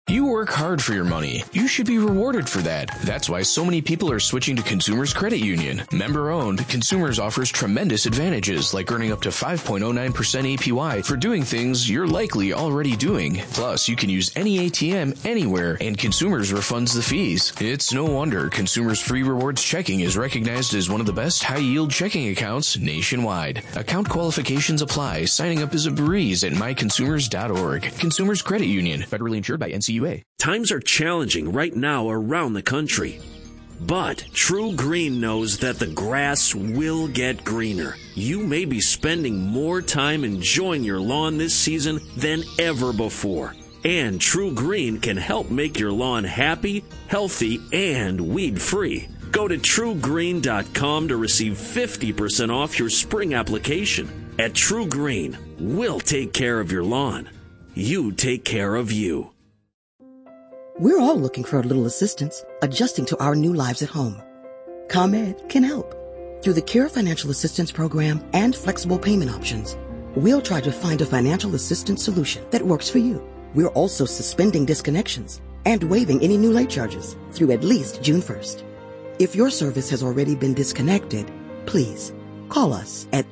You work hard for your money. You should be rewarded for that. That's why so many people are switching to Consumers Credit Union. Member-owned, Consumers offers tremendous advantages like earning up to 5.09% APY for doing things you're likely already doing. Plus, you can use any ATM anywhere, and Consumers refunds the fees. It's no wonder Consumers Free Rewards Checking is recognized as one of the best high-yield checking accounts nationwide. Account qualifications apply. Signing up is a breeze at myconsumers.org. Consumers Credit Union. Federally insured by NCUA. Times are challenging right now around the country. But True Green knows that the grass will get greener. You may be spending more time enjoying your lawn this season than ever before. And True Green can help make your lawn happy, healthy, and weed-free. Go to TrueGreen.com to receive 50% off your spring application. At True Green, we'll take care of your lawn. You take care of you. We're all looking for a little assistance, adjusting to our new lives at home. ComEd can help. Through the Care Financial Assistance Program and flexible payment options, we'll try to find a financial assistance solution that works for you. We're also suspending disconnections and waiving any new late charges through at least June 1st. If your service has already been disconnected, please call us at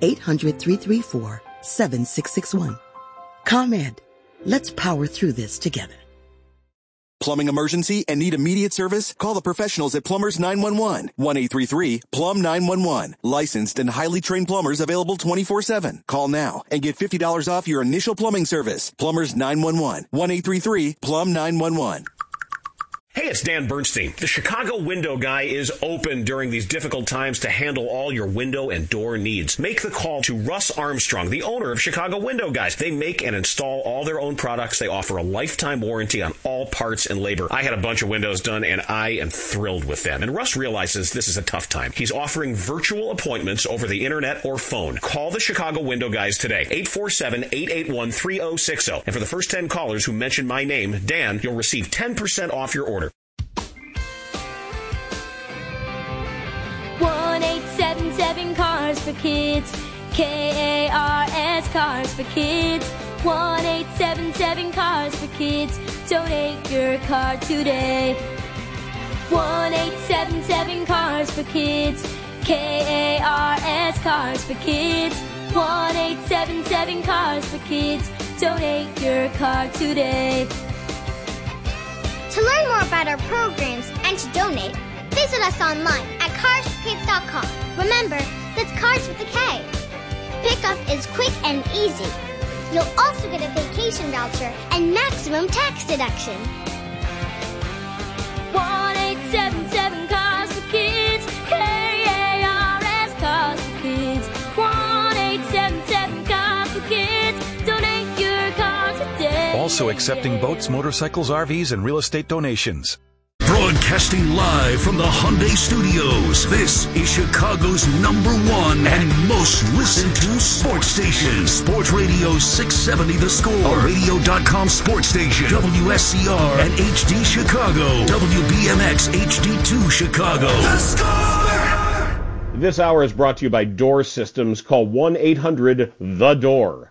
800-334-7661. ComEd, let's power through this together. Plumbing emergency and need immediate service? Call the professionals at Plumbers 911. 1-833-PLUM-911. Licensed and highly trained plumbers available 24/7. Call now and get $50 off your initial plumbing service. Plumbers 911. 1-833-PLUM-911. Hey, it's Dan Bernstein. The Chicago Window Guy is open during these difficult times to handle all your window and door needs. Make the call to Russ Armstrong, the owner of Chicago Window Guys. They make and install all their own products. They offer a lifetime warranty on all parts and labor. I had a bunch of windows done, and I am thrilled with them. And Russ realizes this is a tough time. He's offering virtual appointments over the internet or phone. Call the Chicago Window Guys today, 847-881-3060. And for the first 10 callers who mention my name, Dan, you'll receive 10% off your order. 1-877 Cars for Kids. KARS Cars for Kids. 1-877 Cars for Kids. Donate your car today. 1-877 Cars for Kids. KARS Cars for Kids. 1-877 Cars for Kids. Donate your car today. To learn more about our programs and to donate, visit us online at carsforkids.com. Remember, that's Cars with a K. Pickup is quick and easy. You'll also get a vacation voucher and maximum tax deduction. 1-877 Cars for Kids. KARS Cars for Kids. 1-877 Cars for Kids. Donate your car today. Also accepting boats, motorcycles, RVs, and real estate donations. Broadcasting live from the Hyundai Studios, this is Chicago's #1 and most listened to sports station. Sports Radio 670 The Score, a radio.com sports station. WSCR and HD Chicago. WBMX HD2 Chicago. The Score! This hour is brought to you by Door Systems. Call 1-800-THE-DOOR.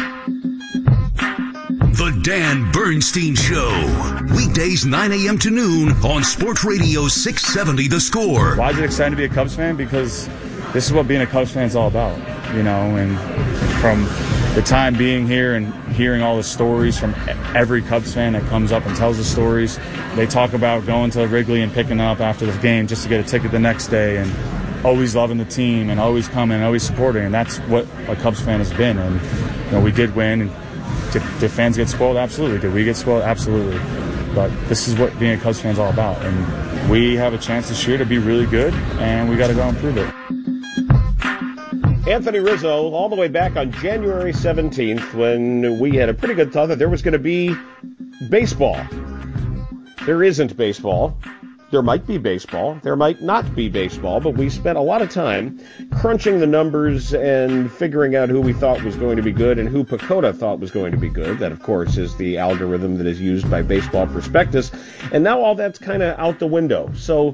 The Dan Bernstein Show. Weekdays 9 a.m. to noon on Sports Radio 670 The Score. Why is it exciting to be a Cubs fan? Because this is what being a Cubs fan is all about, you know, and from the time being here and hearing all the stories from every Cubs fan that comes up and tells the stories. They talk about going to Wrigley and picking up after the game just to get a ticket the next day and always loving the team and always coming and always supporting. And that's what a Cubs fan has been. And, you know, we did win. And did fans get spoiled? Absolutely. Did we get spoiled? Absolutely. But this is what being a Cubs fan is all about. And we have a chance this year to be really good, and we got to go and prove it. Anthony Rizzo, all the way back on January 17th, when we had a pretty good thought that there was going to be baseball. There isn't baseball. There might be baseball. There might not be baseball, but we spent a lot of time crunching the numbers and figuring out who we thought was going to be good and who Pacoda thought was going to be good. That, of course, is the algorithm that is used by Baseball Prospectus. And now all that's kind of out the window. So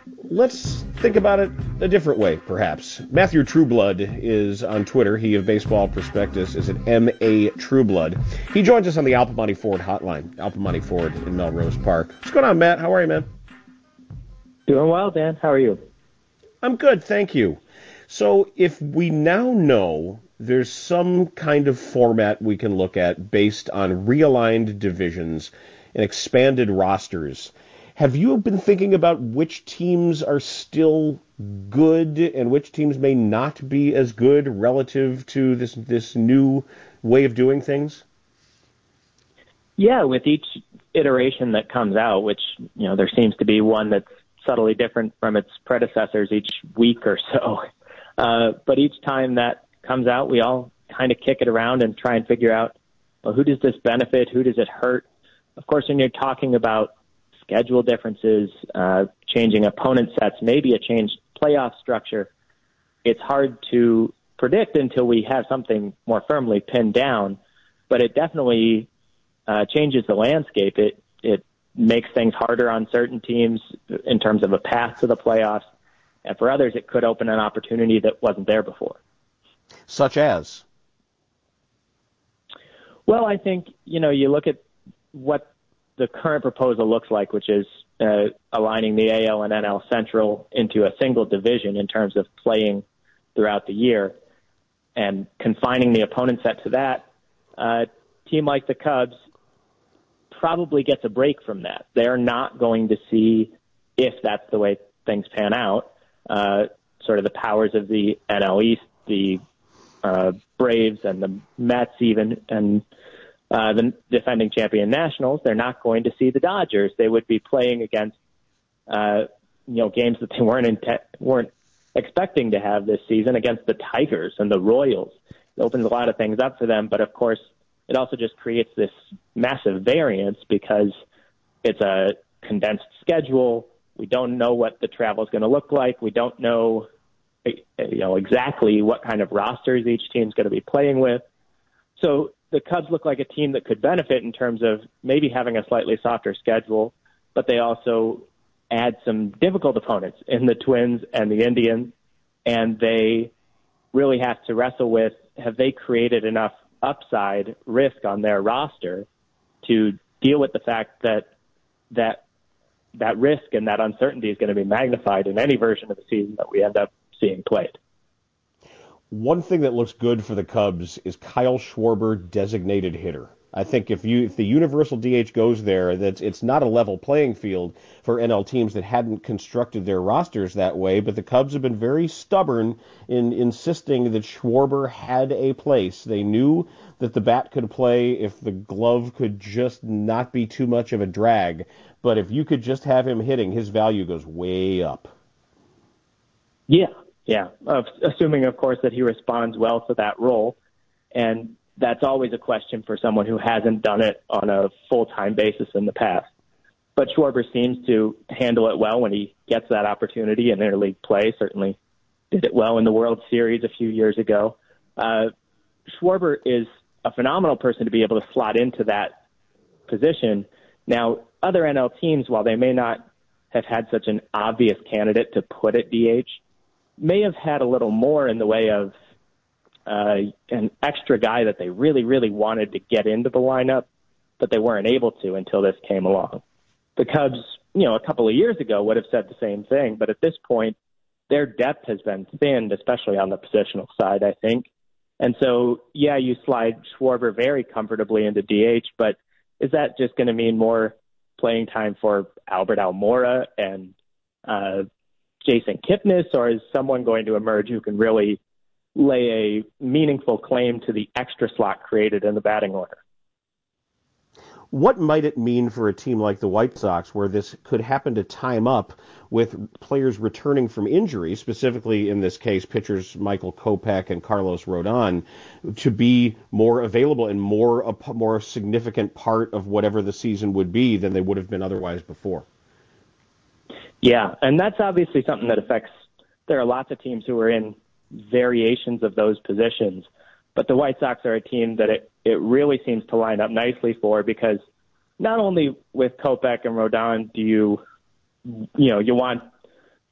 Let's think about it a different way, perhaps. Matthew Trueblood is on Twitter. He of Baseball Prospectus is at M.A. Trueblood. He joins us on the Alpamani Ford hotline. Alpamani Ford in Melrose Park. What's going on, Matt? How are you, man? Doing well, Dan. How are you? I'm good, thank you. So if we now know there's some kind of format we can look at based on realigned divisions and expanded rosters, have you been thinking about which teams are still good and which teams may not be as good relative to this new way of doing things? Yeah, with each iteration that comes out, which, there seems to be one that's subtly different from its predecessors each week or so. But each time that comes out, we all kind of kick it around and try and figure out, well, who does this benefit? Who does it hurt? Of course, when you're talking about schedule differences, changing opponent sets, maybe a changed playoff structure, it's hard to predict until we have something more firmly pinned down. But it definitely changes the landscape. It makes things harder on certain teams in terms of a path to the playoffs. And for others, it could open an opportunity that wasn't there before. Such as? Well, I think, you look at what the current proposal looks like, which is aligning the AL and NL Central into a single division in terms of playing throughout the year and confining the opponent set to that. A team like the Cubs probably gets a break from that. They're not going to see, if that's the way things pan out, sort of the powers of the NL East, the Braves and the Mets even, and the defending champion Nationals. They're not going to see the Dodgers. They would be playing against, games that they weren't expecting to have this season against the Tigers and the Royals. It opens a lot of things up for them, but of course, it also just creates this massive variance because it's a condensed schedule. We don't know what the travel is going to look like. We don't know, exactly what kind of rosters each team is going to be playing with. So the Cubs look like a team that could benefit in terms of maybe having a slightly softer schedule, but they also add some difficult opponents in the Twins and the Indians, and they really have to wrestle with, have they created enough upside risk on their roster to deal with the fact that risk and that uncertainty is going to be magnified in any version of the season that we end up seeing played. One thing that looks good for the Cubs is Kyle Schwarber, designated hitter. I think if the universal DH goes there, it's not a level playing field for NL teams that hadn't constructed their rosters that way, but the Cubs have been very stubborn in insisting that Schwarber had a place. They knew that the bat could play if the glove could just not be too much of a drag, but if you could just have him hitting, his value goes way up. Yeah. Assuming, of course, that he responds well to that role. And that's always a question for someone who hasn't done it on a full-time basis in the past. But Schwarber seems to handle it well when he gets that opportunity in interleague play. Certainly did it well in the World Series a few years ago. Schwarber is a phenomenal person to be able to slot into that position. Now, other NL teams, while they may not have had such an obvious candidate to put at DH, may have had a little more in the way of an extra guy that they really, really wanted to get into the lineup, but they weren't able to until this came along. The Cubs, a couple of years ago would have said the same thing, but at this point, their depth has been thinned, especially on the positional side, I think. And so, yeah, you slide Schwarber very comfortably into DH, but is that just going to mean more playing time for Albert Almora and Jason Kipnis, or is someone going to emerge who can really lay a meaningful claim to the extra slot created in the batting order? What might it mean for a team like the White Sox, where this could happen to time up with players returning from injury, specifically in this case pitchers Michael Kopech and Carlos Rodon, to be more available and a more significant part of whatever the season would be than they would have been otherwise before? Yeah, and that's obviously something that affects, there are lots of teams who are in variations of those positions, but the White Sox are a team that it really seems to line up nicely for, because not only with Kopech and Rodon do you want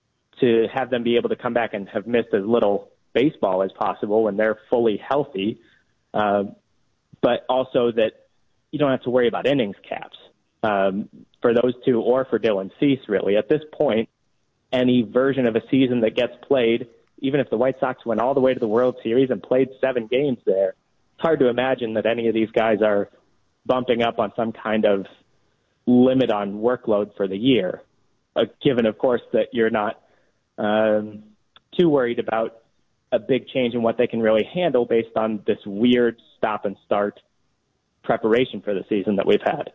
to have them be able to come back and have missed as little baseball as possible when they're fully healthy, but also that you don't have to worry about innings caps for those two or for Dylan Cease, really. At this point, any version of a season that gets played, even if the White Sox went all the way to the World Series and played 7 games there, it's hard to imagine that any of these guys are bumping up on some kind of limit on workload for the year, given, of course, that you're not too worried about a big change in what they can really handle based on this weird stop-and-start preparation for the season that we've had.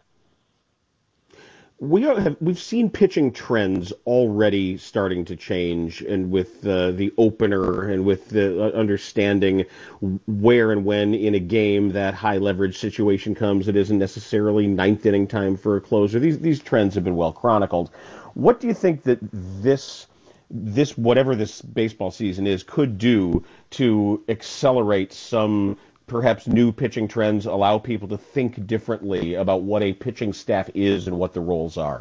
We've seen pitching trends already starting to change, and with the opener and with the understanding where and when in a game that high leverage situation comes, it isn't necessarily ninth inning time for a closer. These trends have been well chronicled. What do you think that this whatever this baseball season is could do to accelerate some perhaps new pitching trends, allow people to think differently about what a pitching staff is and what the roles are?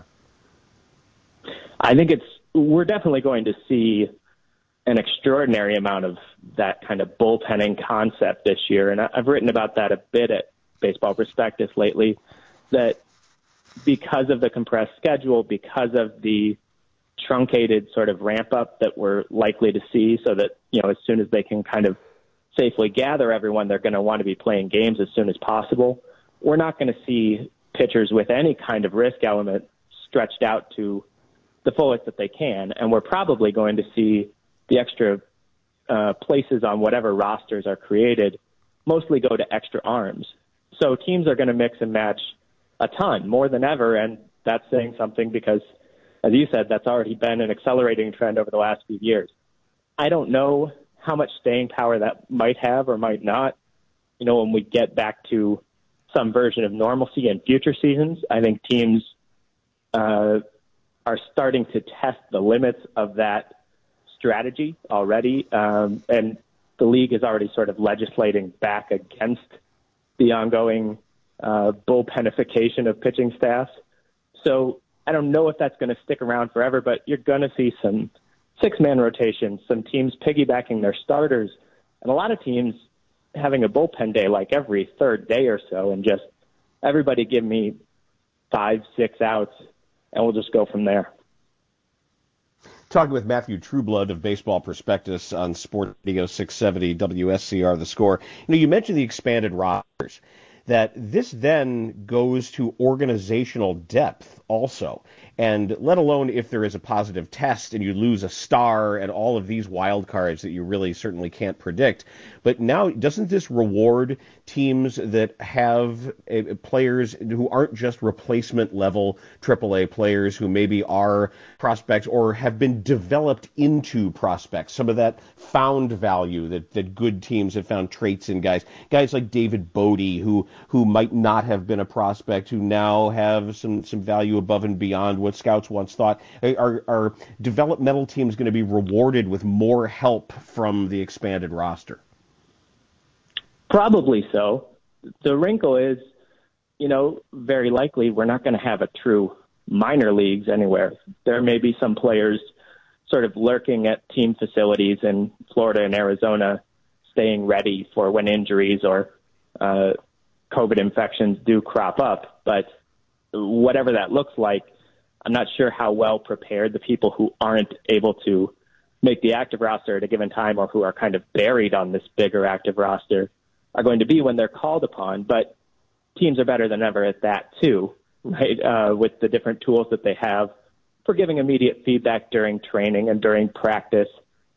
I think we're definitely going to see an extraordinary amount of that kind of bullpenning concept this year. And I've written about that a bit at Baseball Prospectus lately, that because of the compressed schedule, because of the truncated sort of ramp up that we're likely to see, so that, as soon as they can kind of safely gather everyone, they're going to want to be playing games as soon as possible. We're not going to see pitchers with any kind of risk element stretched out to the fullest that they can, and we're probably going to see the extra places on whatever rosters are created mostly go to extra arms. So teams are going to mix and match a ton, more than ever, and that's saying something because, as you said, that's already been an accelerating trend over the last few years. I don't know how much staying power that might have or might not. When we get back to some version of normalcy in future seasons, I think teams are starting to test the limits of that strategy already. And the league is already sort of legislating back against the ongoing bullpenification of pitching staffs. So I don't know if that's going to stick around forever, but you're going to see some 6-man rotations, some teams piggybacking their starters, and a lot of teams having a bullpen day like every third day or so, and just everybody give me 5-6 outs, and we'll just go from there. Talking with Matthew Trueblood of Baseball Prospectus on Sports Radio 670 WSCR The Score. You mentioned the expanded rosters, that this then goes to organizational depth also. And let alone if there is a positive test and you lose a star and all of these wild cards that you really certainly can't predict. But now, doesn't this reward teams that have players who aren't just replacement level AAA players who maybe are prospects or have been developed into prospects? Some of that found value that good teams have found traits in guys like David Bodie, who might not have been a prospect, who now have some value above and beyond what scouts once thought. Are developmental teams going to be rewarded with more help from the expanded roster? Probably so. The wrinkle is, very likely we're not going to have a true minor leagues anywhere. There may be some players sort of lurking at team facilities in Florida and Arizona, staying ready for when injuries or COVID infections do crop up. But whatever that looks like, I'm not sure how well prepared the people who aren't able to make the active roster at a given time or who are kind of buried on this bigger active roster are going to be when they're called upon. But teams are better than ever at that too, right? With the different tools that they have for giving immediate feedback during training and during practice.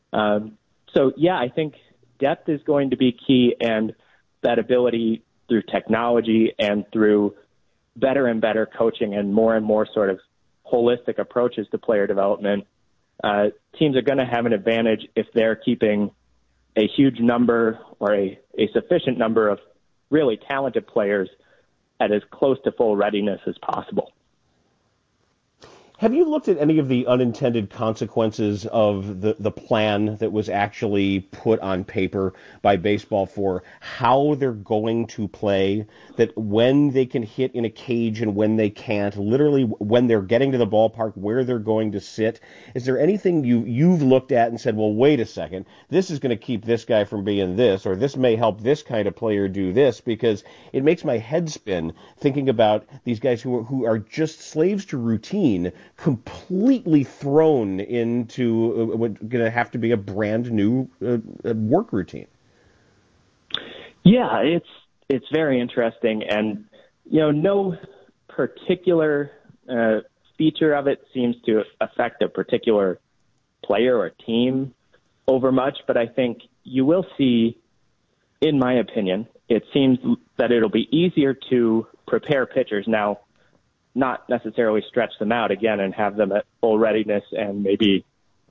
So yeah, I think depth is going to be key, and that ability through technology and through better and better coaching and more sort of holistic approaches to player development, teams are going to have an advantage if they're keeping a huge number or a sufficient number of really talented players at as close to full readiness as possible. Have you looked at any of the unintended consequences of the plan that was actually put on paper by baseball for how they're going to play, that when they can hit in a cage and when they can't, literally when they're getting to the ballpark, where they're going to sit? Is there anything you've looked at and said, well, wait a second, this is going to keep this guy from being this, or this may help this kind of player do this? Because it makes my head spin thinking about these guys who are just slaves to routine, completely thrown into what's going to have to be a brand new work routine. Yeah, it's very interesting, and no particular feature of it seems to affect a particular player or team over much, but I think you will see, in my opinion, it seems that it'll be easier to prepare pitchers now, not necessarily stretch them out again and have them at full readiness and maybe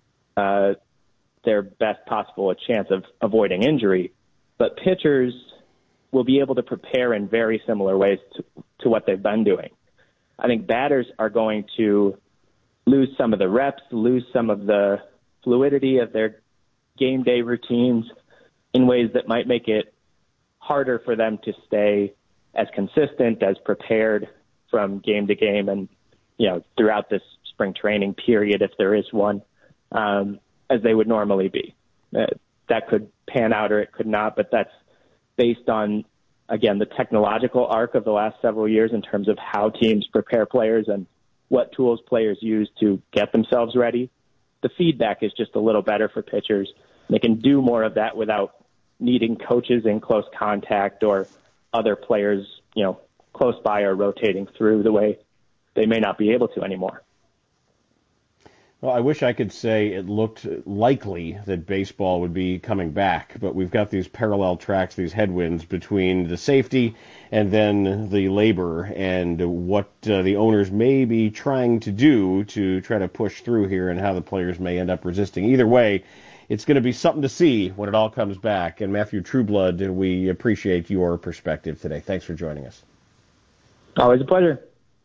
their best possible chance of avoiding injury. But pitchers will be able to prepare in very similar ways to what they've been doing. I think batters are going to lose some of the reps, lose some of the fluidity of their game day routines in ways that might make it harder for them to stay as consistent, as prepared from game to game and, throughout this spring training period, if there is one, as they would normally be. That could pan out or it could not, but that's based on, again, the technological arc of the last several years in terms of how teams prepare players and what tools players use to get themselves ready. The feedback is just a little better for pitchers. They can do more of that without needing coaches in close contact or other players, close by or rotating through the way they may not be able to anymore. Well, I wish I could say it looked likely that baseball would be coming back, but we've got these parallel tracks, these headwinds between the safety and then the labor and what the owners may be trying to do to try to push through here and how the players may end up resisting. Either way, it's going to be something to see when it all comes back. And Matthew Trueblood, we appreciate your perspective today. Thanks for joining us. Always a pleasure.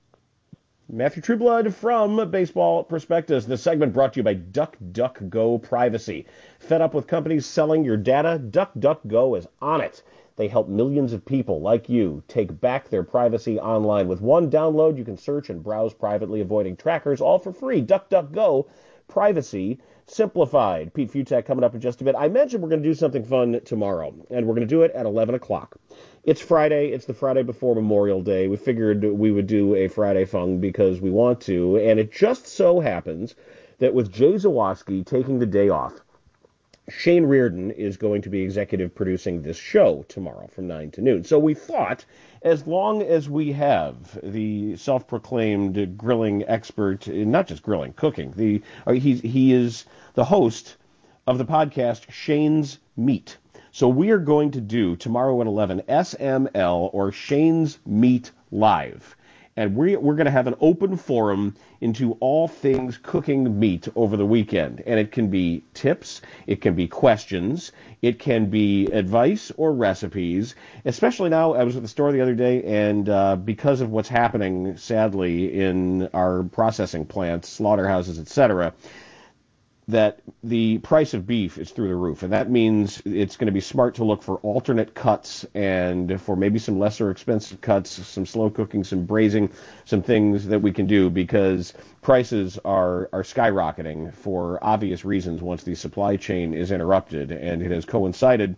Matthew Trueblood from Baseball Prospectus. This segment brought to you by DuckDuckGo Privacy. Fed up with companies selling your data? DuckDuckGo is on it. They help millions of people like you take back their privacy online. With one download, you can search and browse privately, avoiding trackers, all for free. DuckDuckGo Privacy Simplified. Pete Futak coming up in just a bit. I mentioned we're going to do something fun tomorrow, and we're going to do it at 11 o'clock. It's Friday. It's the Friday before Memorial Day. We figured we would do a Friday Fun because we want to, and it just so happens that with Jay Zawaski taking the day off, Shane Reardon is going to be executive producing this show tomorrow from 9 to noon. So we thought, as long as we have the self-proclaimed grilling expert, not just grilling, cooking, he is the host of the podcast Shane's Meat. So we are going to do tomorrow at 11 SML or Shane's Meat Live. And we're going to have an open forum into all things cooking meat over the weekend. And it can be tips, it can be questions, it can be advice or recipes. Especially now, I was at the store the other day, and because of what's happening, sadly, in our processing plants, slaughterhouses, etc., that the price of beef is through the roof, and that means it's going to be smart to look for alternate cuts and for maybe some lesser expensive cuts, some slow cooking, some braising, some things that we can do, because prices are skyrocketing for obvious reasons once the supply chain is interrupted, and it has coincided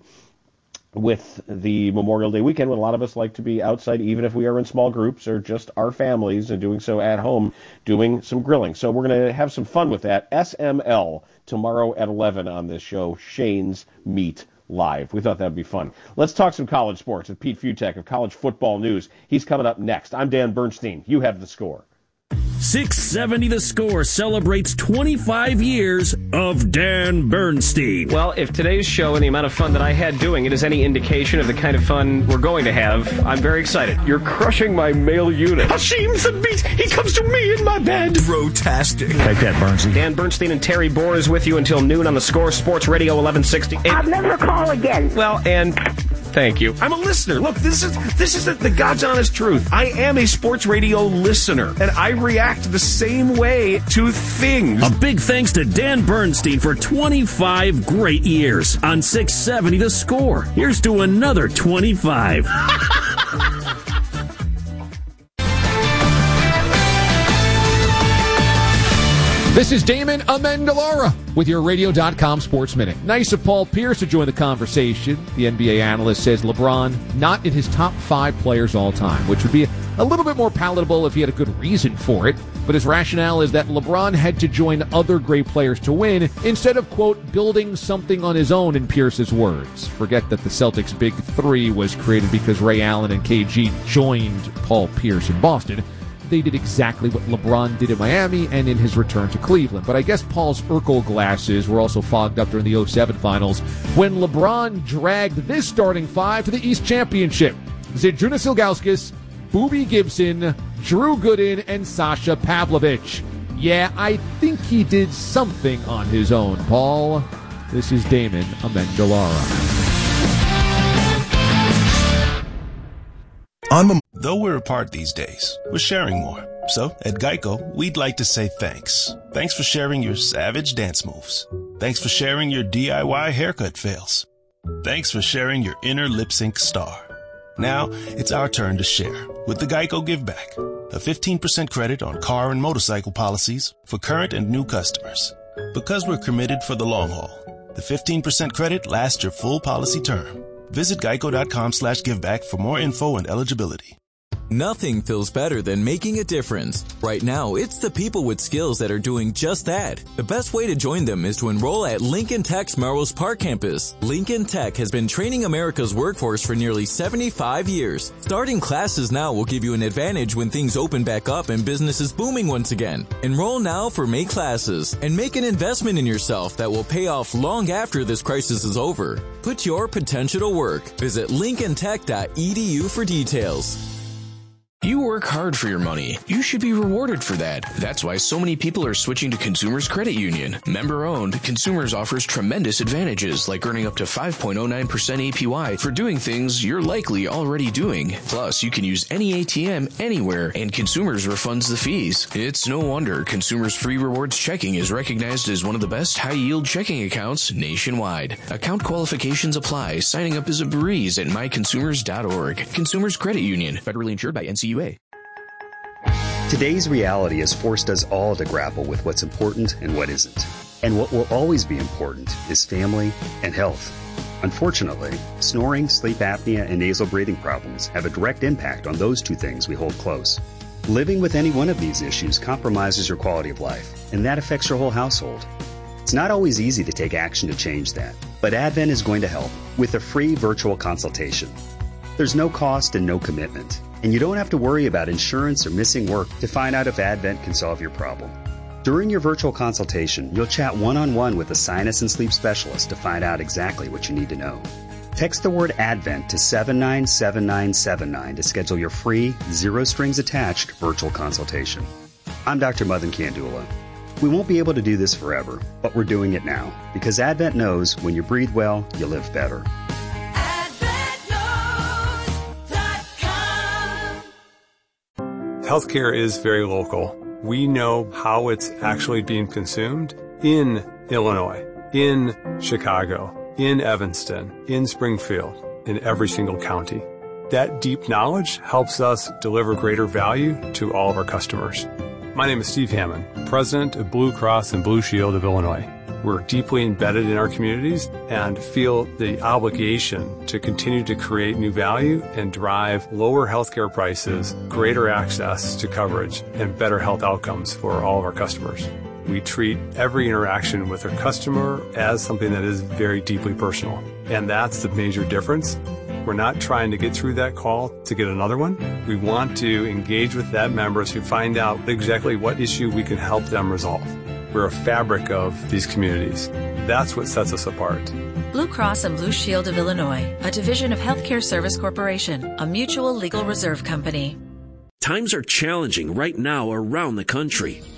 with the Memorial Day weekend when a lot of us like to be outside, even if we are in small groups or just our families, and doing so at home, doing some grilling. So we're going to have some fun with that. SML tomorrow at 11 on this show, Shane's Meat Live. We thought that would be fun. Let's talk some college sports with Pete Futak of College Football News. He's coming up next. I'm Dan Bernstein. You have the score. 670 The Score celebrates 25 years of Dan Bernstein. Well, if today's show and the amount of fun that I had doing it is any indication of the kind of fun we're going to have, I'm very excited. You're crushing my male unit. Hashim's the beat. He comes to me in my bed. Brotastic. Take that, Bernstein. Dan Bernstein and Terry Bohr is with you until noon on The Score, Sports Radio 1160. I'll never call again. Well, and Thank you. I'm a listener. Look, this is the God's honest truth. I am a sports radio listener, and I react the same way to things. A big thanks to Dan Bernstein for 25 great years on 670 The Score. Here's to another 25. This is Damon Amendolara with your Radio.com Sports Minute. Nice of Paul Pierce to join the conversation. The NBA analyst says LeBron not in his top 5 players all time, which would be a little bit more palatable if he had a good reason for it. But his rationale is that LeBron had to join other great players to win instead of, quote, building something on his own, in Pierce's words. Forget that the Celtics' Big Three was created because Ray Allen and KG joined Paul Pierce in Boston. They did exactly what LeBron did in Miami and in his return to Cleveland. But I guess Paul's Urkel glasses were also fogged up during the 2007 finals when LeBron dragged this starting 5 to the East Championship. Zydrunas Ilgauskas, Boobie Gibson, Drew Gooden, and Sasha Pavlovich. Yeah, I think he did something on his own, Paul. This is Damon Amendolara. Though we're apart these days, we're sharing more. So, at Geico, we'd like to say thanks. Thanks for sharing your savage dance moves. Thanks for sharing your DIY haircut fails. Thanks for sharing your inner lip sync star. Now, it's our turn to share with the Geico Give Back. A 15% credit on car and motorcycle policies for current and new customers. Because we're committed for the long haul, the 15% credit lasts your full policy term. Visit geico.com/giveback for more info and eligibility. Nothing feels better than making a difference. Right now, it's the people with skills that are doing just that. The best way to join them is to enroll at Lincoln Tech's Melrose Park campus. Lincoln Tech has been training America's workforce for nearly 75 years. Starting classes now will give you an advantage when things open back up and business is booming once again. Enroll now for May classes and make an investment in yourself that will pay off long after this crisis is over. Put your potential to work. Visit lincolntech.edu for details. You work hard for your money. You should be rewarded for that. That's why so many people are switching to Consumers Credit Union. Member-owned, Consumers offers tremendous advantages like earning up to 5.09% APY for doing things you're likely already doing. Plus, you can use any ATM anywhere, and Consumers refunds the fees. It's no wonder Consumers Free Rewards Checking is recognized as one of the best high-yield checking accounts nationwide. Account qualifications apply. Signing up is a breeze at myconsumers.org. Consumers Credit Union. Federally insured by NCUA. Today's reality has forced us all to grapple with what's important and what isn't. And what will always be important is family and health. Unfortunately, snoring, sleep apnea, and nasal breathing problems have a direct impact on those two things we hold close. Living with any one of these issues compromises your quality of life, and that affects your whole household. It's not always easy to take action to change that, but Advent is going to help with a free virtual consultation. There's no cost and no commitment, and you don't have to worry about insurance or missing work to find out if Advent can solve your problem. During your virtual consultation, you'll chat one-on-one with a sinus and sleep specialist to find out exactly what you need to know. Text the word Advent to 797979 to schedule your free, zero-strings-attached virtual consultation. I'm Dr. Madan Kandula. We won't be able to do this forever, but we're doing it now, because Advent knows when you breathe well, you live better. Healthcare is very local. We know how it's actually being consumed in Illinois, in Chicago, in Evanston, in Springfield, in every single county. That deep knowledge helps us deliver greater value to all of our customers. My name is Steve Hammond, President of Blue Cross and Blue Shield of Illinois. We're deeply embedded in our communities and feel the obligation to continue to create new value and drive lower healthcare prices, greater access to coverage, and better health outcomes for all of our customers. We treat every interaction with our customer as something that is very deeply personal. And that's the major difference. We're not trying to get through that call to get another one. We want to engage with that member to find out exactly what issue we can help them resolve. We're a fabric of these communities. That's what sets us apart. Blue Cross and Blue Shield of Illinois, a division of Healthcare Service Corporation, a mutual legal reserve company. Times are challenging right now around the country.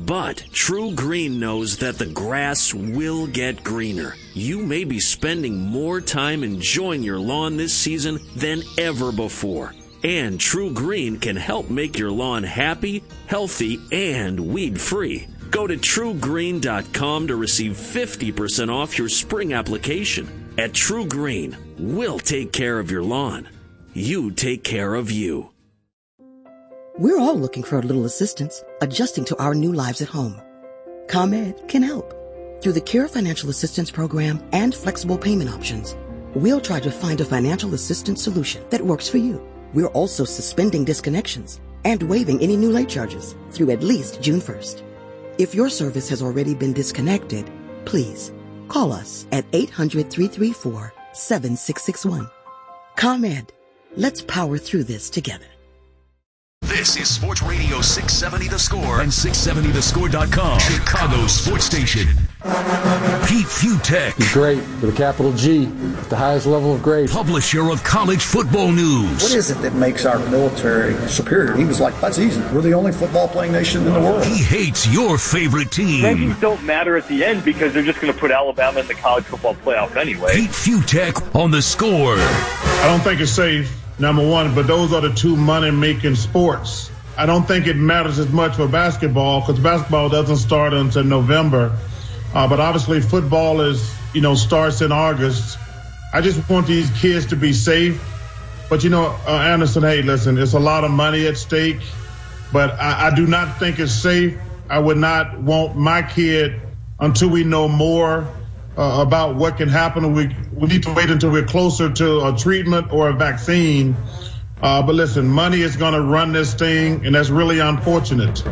But True Green knows that the grass will get greener. You may be spending more time enjoying your lawn this season than ever before. And True Green can help make your lawn happy, healthy, and weed-free. Go to TrueGreen.com to receive 50% off your spring application. At True Green, we'll take care of your lawn. You take care of you. We're all looking for a little assistance adjusting to our new lives at home. ComEd can help. Through the Care Financial Assistance Program and flexible payment options, we'll try to find a financial assistance solution that works for you. We're also suspending disconnections and waiving any new late charges through at least June 1st. If your service has already been disconnected, please call us at 800-334-7661. ComEd, let's power through this together. This is Sports Radio 670 The Score and 670thescore.com, Chicago's sports station. Pete Futek. He's great with a capital G, at the highest level of grade. Publisher of college football news. What is it that makes our military superior? He was like, that's easy. We're the only football playing nation in the world. He hates your favorite team. Rankings don't matter at the end because they're just going to put Alabama in the college football playoff anyway. Pete Futek on The Score. I don't think it's safe, number one, but those are the two money-making sports. I don't think it matters as much for basketball because basketball doesn't start until November. But obviously football is, starts in August. I just want these kids to be safe. But, Anderson, hey, listen, it's a lot of money at stake. But I do not think it's safe. I would not want my kid until we know more about what can happen. We need to wait until we're closer to a treatment or a vaccine. But listen, money is going to run this thing, and that's really unfortunate.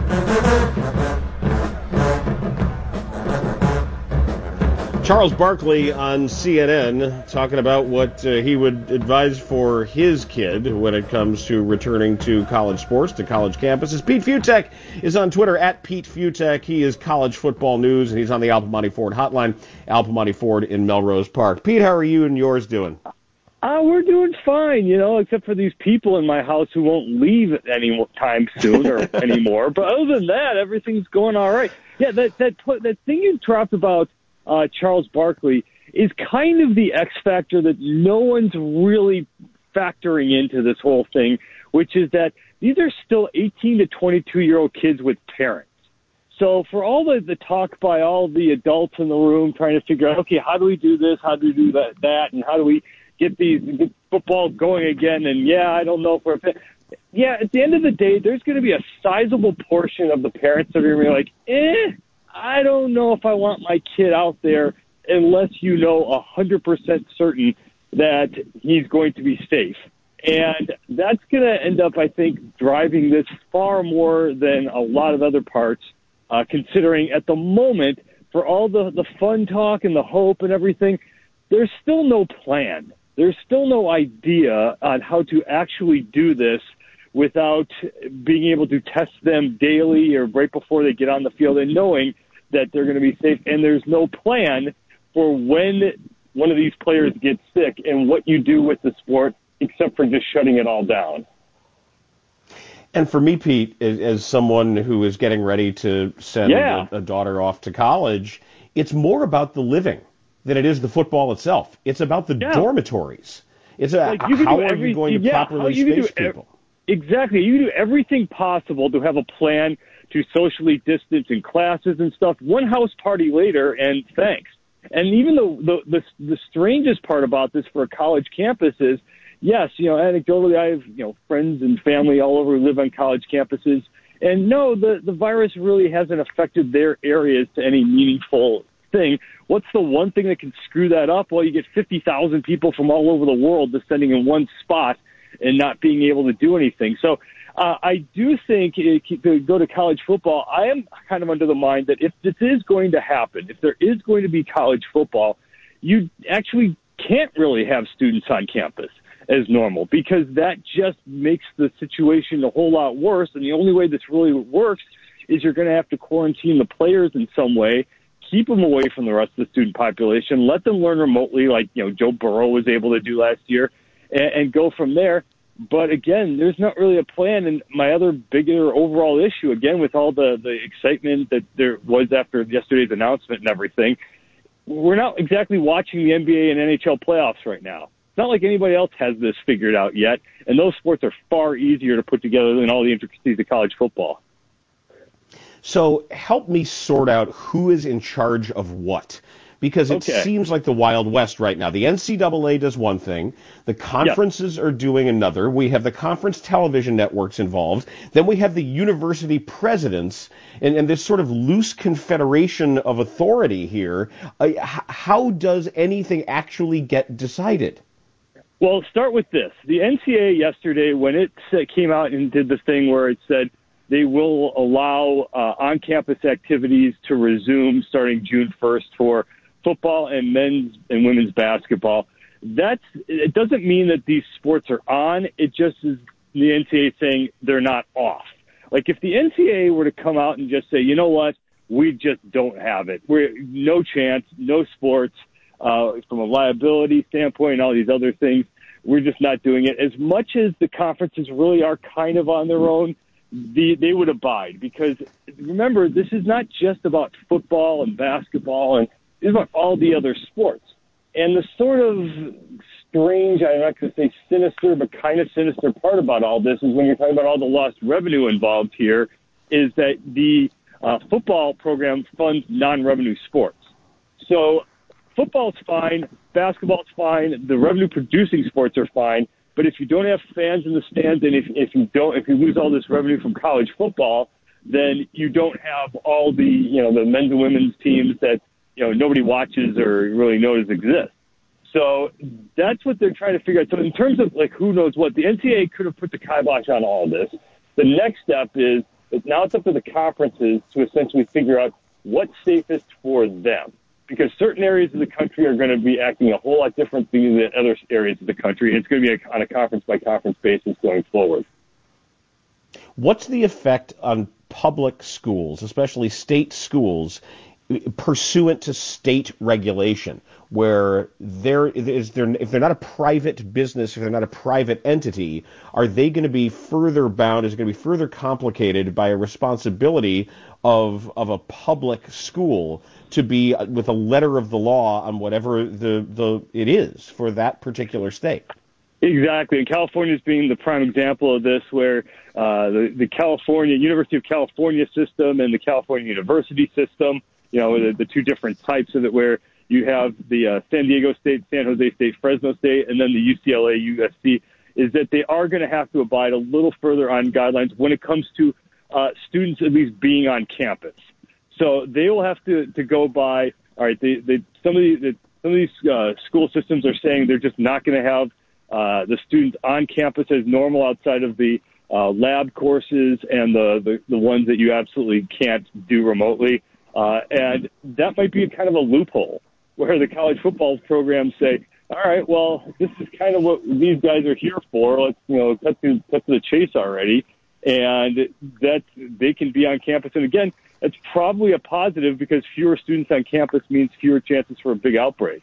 Charles Barkley on CNN talking about what he would advise for his kid when it comes to returning to college sports, to college campuses. Pete Futek is on Twitter at Pete Futek. He is College Football News, and he's on the Al Piemonte Ford hotline, Al Piemonte Ford in Melrose Park. Pete, how are you and yours doing? We're doing fine, except for these people in my house who won't leave any time soon or anymore. But other than that, everything's going all right. Yeah, that thing you dropped about Charles Barkley is kind of the X factor that no one's really factoring into this whole thing, which is that these are still 18 to 22-year-old kids with parents. So for all the talk by all the adults in the room trying to figure out, okay, how do we do this, how do we do that, and how do we get football going again, and I don't know if we're at the end of the day, there's going to be a sizable portion of the parents that are going to be like, I don't know if I want my kid out there unless 100% certain that he's going to be safe. And that's going to end up, I think, driving this far more than a lot of other parts, considering at the moment, for all the fun talk and the hope and everything, there's still no plan. There's still no idea on how to actually do this without being able to test them daily or right before they get on the field and knowing that they're going to be safe. And there's no plan for when one of these players gets sick and what you do with the sport except for just shutting it all down. And for me, Pete, as someone who is getting ready to send a daughter off to college, it's more about the living than it is the football itself. It's about the dormitories. It's how are you going to properly space people? Exactly. You do everything possible to have a plan to socially distance in classes and stuff. One house party later, and thanks. And even the strangest part about this for a college campus is, yes, anecdotally, I have friends and family all over who live on college campuses, and no, the virus really hasn't affected their areas to any meaningful thing. What's the one thing that can screw that up? Well, you get 50,000 people from all over the world descending in one spot and not being able to do anything. So I do think to go to college football, I am kind of under the mind that if this is going to happen, if there is going to be college football, you actually can't really have students on campus as normal because that just makes the situation a whole lot worse. And the only way this really works is you're going to have to quarantine the players in some way, keep them away from the rest of the student population, let them learn remotely like Joe Burrow was able to do last year, and go from there. But again, there's not really a plan. And my other bigger overall issue, again, with all the excitement that there was after yesterday's announcement and everything, we're not exactly watching the NBA and NHL playoffs right now. It's not like anybody else has this figured out yet, and those sports are far easier to put together than all the intricacies of college football. So help me sort out who is in charge of what. Because it seems like the Wild West right now. The NCAA does one thing. The conferences are doing another. We have the conference television networks involved. Then we have the university presidents and this sort of loose confederation of authority here. How does anything actually get decided? Well, start with this. The NCAA yesterday, when it came out and did the thing where it said they will allow on-campus activities to resume starting June 1st for football and men's and women's basketball. It doesn't mean that these sports are on. It just is the NCAA saying they're not off. Like if the NCAA were to come out and just say, you know what, we just don't have it. We're no chance, no sports from a liability standpoint and all these other things. We're just not doing it. As much as the conferences really are kind of on their own, they would abide because remember, this is not just about football and basketball and it's about all the other sports. And the sort of strange, I'm not going to say sinister, but kind of sinister part about all this is when you're talking about all the lost revenue involved here is that the football program funds non-revenue sports. So football's fine, basketball's fine, the revenue-producing sports are fine, but if you don't have fans in the stands and if you lose all this revenue from college football, then you don't have all the the men's and women's teams that nobody watches or really knows exist. So that's what they're trying to figure out. So in terms of who knows what, the NCAA could have put the kibosh on all of this. The next step is now it's up to the conferences to essentially figure out what's safest for them. Because certain areas of the country are going to be acting a whole lot differently than other areas of the country. It's going to be on a conference-by-conference basis going forward. What's the effect on public schools, especially state schools, pursuant to state regulation, where if they're not a private business, if they're not a private entity, are they going to be further bound, is it going to be further complicated by a responsibility of a public school to be with a letter of the law on whatever it is for that particular state? Exactly. And California is being the prime example of this, where the California University of California system and the California University system, the two different types of it, where you have the San Diego State, San Jose State, Fresno State, and then the UCLA, USC, is that they are going to have to abide a little further on guidelines when it comes to students at least being on campus. So they will have to go by, all right, some of these school systems are saying they're just not going to have the students on campus as normal outside of the lab courses and the ones that you absolutely can't do remotely. And that might be kind of a loophole where the college football programs say, all right, well, this is kind of what these guys are here for. Let's, cut to the chase already. And that they can be on campus. And again, it's probably a positive because fewer students on campus means fewer chances for a big outbreak.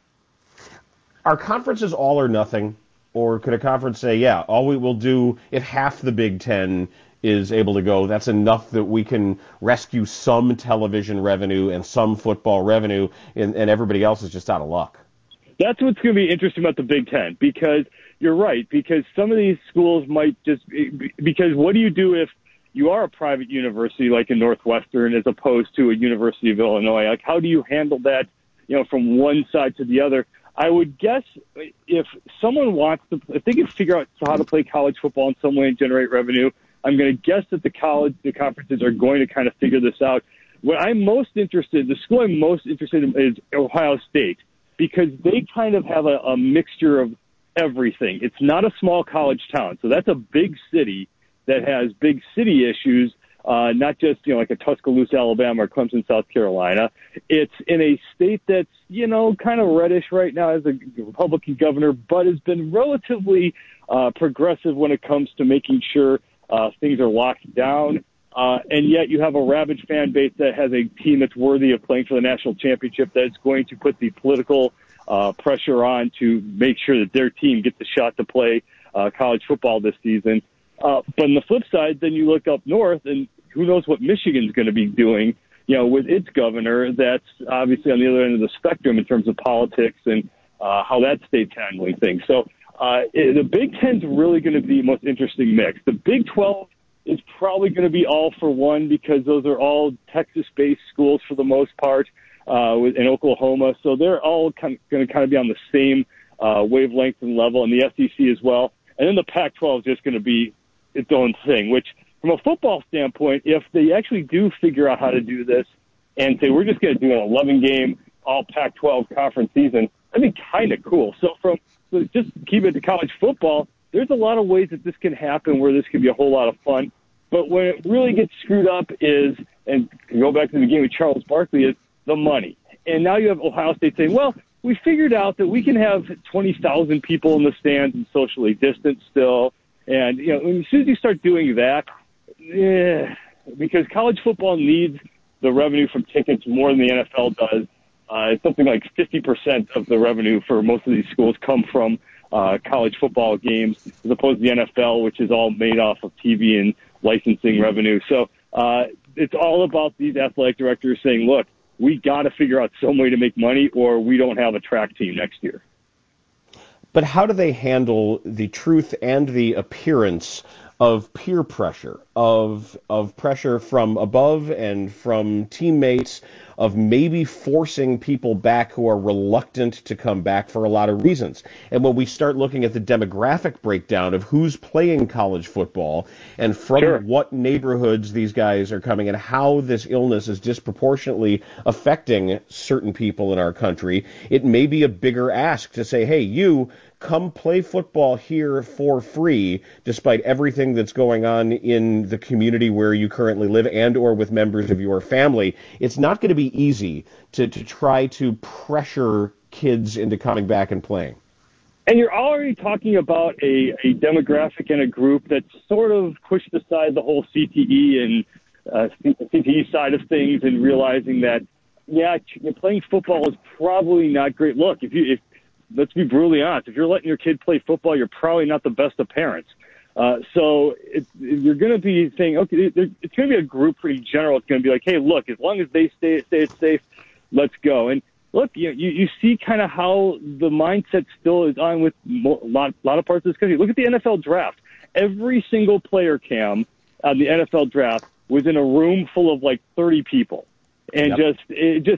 Are conferences all or nothing? Or could a conference say, yeah, all we will do if half the Big Ten is able to go, that's enough that we can rescue some television revenue and some football revenue, and everybody else is just out of luck? That's what's going to be interesting about the Big Ten, because you're right, because some of these schools might just – because what do you do if you are a private university like a Northwestern as opposed to a University of Illinois? Like, how do you handle that, from one side to the other? I would guess if someone wants to – if they can figure out how to play college football in some way and generate revenue, I'm going to guess that the conferences are going to kind of figure this out. The school I'm most interested in is Ohio State, because they kind of have a mixture of everything. It's not a small college town, so that's a big city that has big city issues, not just like a Tuscaloosa, Alabama, or Clemson, South Carolina. It's in a state that's kind of reddish right now as a Republican governor, but has been relatively progressive when it comes to making sure things are locked down. And yet you have a rabid fan base that has a team that's worthy of playing for the national championship, that's going to put the political pressure on to make sure that their team gets the shot to play college football this season. But on the flip side, then you look up north, and who knows what Michigan's going to be doing, with its governor. That's obviously on the other end of the spectrum in terms of politics and how that state's handling things. So the Big Ten's really going to be the most interesting mix. The Big 12 is probably going to be all for one because those are all Texas-based schools for the most part in Oklahoma. So they're all going to kind of be on the same wavelength and level, and the SEC as well. And then the Pac-12 is just going to be its own thing, which from a football standpoint, if they actually do figure out how to do this and say we're just going to do an 11-game all Pac-12 conference season, that'd be kind of cool. So just keep it to college football, there's a lot of ways that this can happen where this can be a whole lot of fun. But when it really gets screwed up is, and go back to the game with Charles Barkley, is the money. And now you have Ohio State saying, well, we figured out that we can have 20,000 people in the stands and socially distant still. And, as soon as you start doing that, because college football needs the revenue from tickets more than the NFL does. It's something like 50% of the revenue for most of these schools come from college football games, as opposed to the NFL, which is all made off of TV and licensing revenue. So it's all about these athletic directors saying, look, we got to figure out some way to make money or we don't have a track team next year. But how do they handle the truth and the appearance of peer pressure, of pressure from above and from teammates, of maybe forcing people back who are reluctant to come back for a lot of reasons? And when we start looking at the demographic breakdown of who's playing college football and from what neighborhoods these guys are coming and how this illness is disproportionately affecting certain people in our country, it may be a bigger ask to say, hey, you come play football here for free, despite everything that's going on in the community where you currently live and or with members of your family. It's not going to be easy to try to pressure kids into coming back and playing. And you're already talking about a demographic and a group that sort of pushed aside the whole CTE and CTE side of things and realizing that, playing football is probably not great. Look, if let's be brutally honest. If you're letting your kid play football, you're probably not the best of parents. So you're going to be saying, okay, it's going to be a group in general. It's going to be like, hey, look, as long as they stay safe, let's go. And look, you see kind of how the mindset still is on with a lot of parts of this country. Look at the NFL draft. Every single player, Cam, on the NFL draft was in a room full of like 30 people. And it's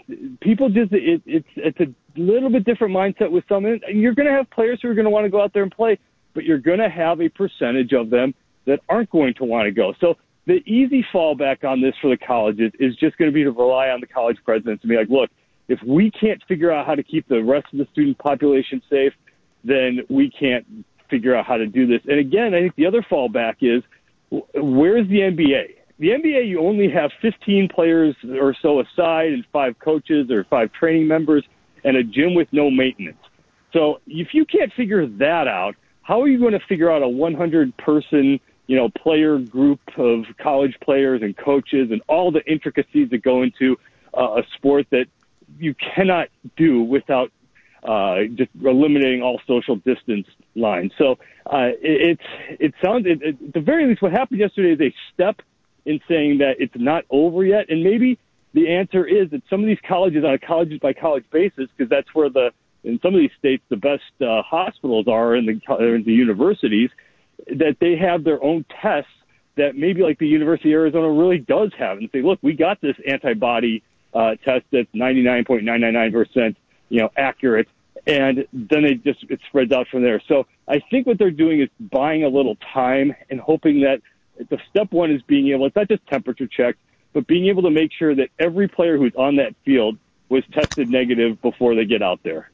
a little bit different mindset with some. And you're going to have players who are going to want to go out there and play, but you're going to have a percentage of them that aren't going to want to go. So the easy fallback on this for the colleges is just going to be to rely on the college presidents to be like, look, if we can't figure out how to keep the rest of the student population safe, then we can't figure out how to do this. And again, I think the other fallback is, where's the NBA? The NBA, you only have 15 players or so aside and 5 coaches or 5 training members and a gym with no maintenance. So if you can't figure that out, how are you going to figure out a 100-person, player group of college players and coaches and all the intricacies that go into a sport that you cannot do without just eliminating all social distance lines? So it sounds, at the very least, what happened yesterday is a step in saying that it's not over yet. And maybe the answer is that some of these colleges on a college-by-college basis, because that's where in some of these states, the best hospitals are in the universities, that they have their own tests that maybe like the University of Arizona really does have, and say, look, we got this antibody test that's 99.999%, accurate, and then it spreads out from there. So I think what they're doing is buying a little time and hoping that the step one is being able, it's not just temperature checked, but being able to make sure that every player who's on that field was tested negative before they get out there.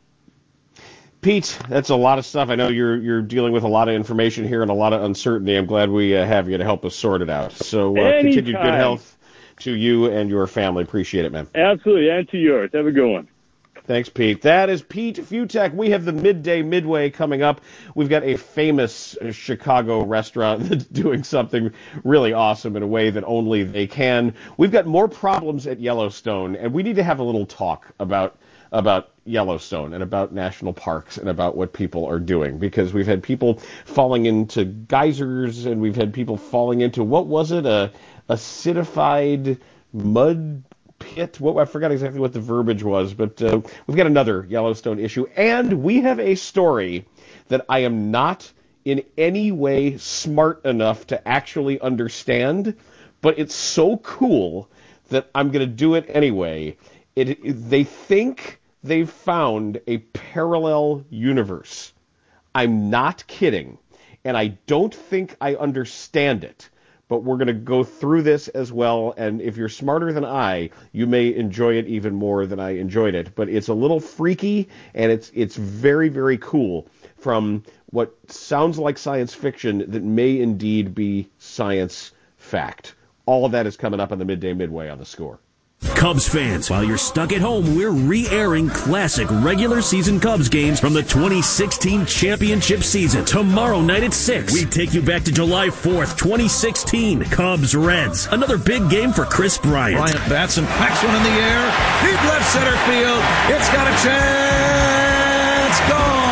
Pete, that's a lot of stuff. I know you're dealing with a lot of information here and a lot of uncertainty. I'm glad we have you to help us sort it out. So continued good health to you and your family. Appreciate it, man. Absolutely, and to yours. Have a good one. Thanks, Pete. That is Pete Fiutak. We have the Midway coming up. We've got a famous Chicago restaurant that's doing something really awesome in a way that only they can. We've got more problems at Yellowstone, and we need to have a little talk about about Yellowstone and about national parks and about what people are doing, because we've had people falling into geysers and we've had people falling into, what was it, a acidified mud pit? I forgot exactly what the verbiage was, but we've got another Yellowstone issue, and we have a story that I am not in any way smart enough to actually understand, but it's so cool that I'm going to do it anyway. They think they've found a parallel universe. I'm not kidding, and I don't think I understand it, but we're going to go through this as well, and if you're smarter than I, you may enjoy it even more than I enjoyed it. But it's a little freaky, and it's very, very cool, from what sounds like science fiction that may indeed be science fact. All of that is coming up on the Midday Midway on The Score. Cubs fans, while you're stuck at home, we're re-airing classic regular season Cubs games from the 2016 championship season. Tomorrow night at 6, we take you back to July 4th, 2016. Cubs-Reds. Another big game for Chris Bryant. Bryant bats and packs one in the air. Deep left center field. It's got a chance. Gone.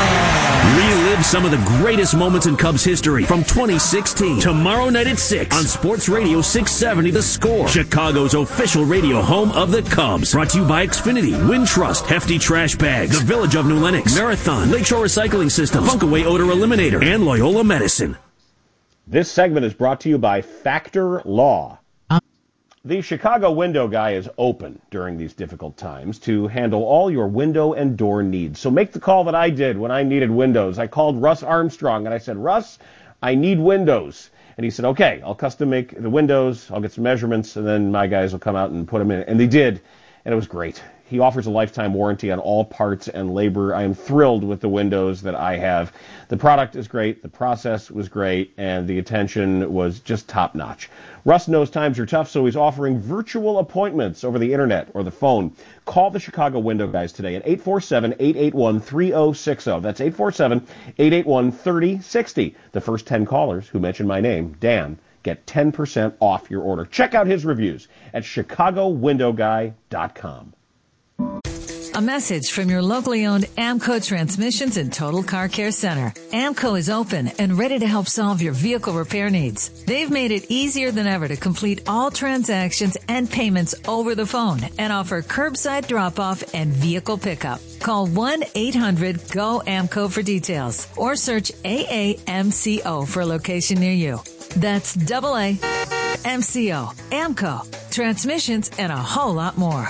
Relive some of the greatest moments in Cubs history from 2016. Tomorrow night at 6 on Sports Radio 670 The Score. Chicago's official radio home of the Cubs. Brought to you by Xfinity, Wintrust, Hefty Trash Bags, the Village of New Lenox, Marathon, Lakeshore Recycling System, Funkaway Odor Eliminator, and Loyola Medicine. This segment is brought to you by Factor Law. The Chicago Window Guy is open during these difficult times to handle all your window and door needs. So make the call that I did when I needed windows. I called Russ Armstrong and I said, Russ, I need windows. And he said, okay, I'll custom make the windows, I'll get some measurements, and then my guys will come out and put them in. And they did, and it was great. He offers a lifetime warranty on all parts and labor. I am thrilled with the windows that I have. The product is great, the process was great, and the attention was just top-notch. Russ knows times are tough, so he's offering virtual appointments over the internet or the phone. Call the Chicago Window Guys today at 847-881-3060. That's 847-881-3060. The first 10 callers who mention my name, Dan, get 10% off your order. Check out his reviews at ChicagoWindowGuy.com. A message from your locally owned AMCO Transmissions and Total Car Care Center. AMCO is open and ready to help solve your vehicle repair needs. They've made it easier than ever to complete all transactions and payments over the phone and offer curbside drop-off and vehicle pickup. Call 1-800-GO-AMCO for details or search AAMCO for a location near you. That's AAMCO. AMCO. Transmissions and a whole lot more.